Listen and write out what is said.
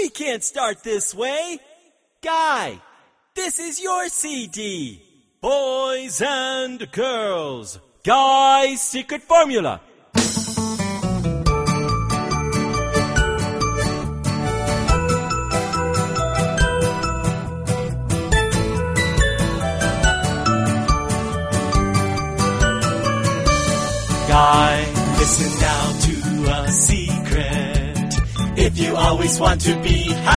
We can't start this way. Guy, this is your CD. Boys and girls, Guy's Secret Formula. Guy, listen now to a secret. If you always want to be